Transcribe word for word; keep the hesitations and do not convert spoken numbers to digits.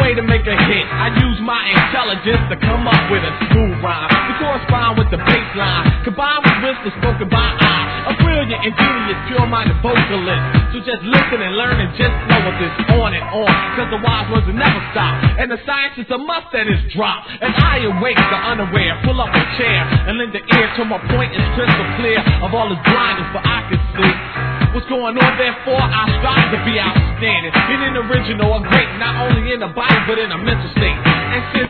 way to make a hit. I use my intelligence to come up with a smooth rhyme to correspond with the bass line, combined with wisdom spoken by I, a brilliant, ingenious, pure-minded vocalist. So just listen and learn and just know what this on and on, cause the wise words will never stop, and the science is a must that is dropped. And I awake the unaware, pull up a chair and lend the ear till my point is crystal clear of all the blindness, but I can see what's going on. Therefore I strive to be outstanding, being an original, a great, not only in the body but in a mental state. And since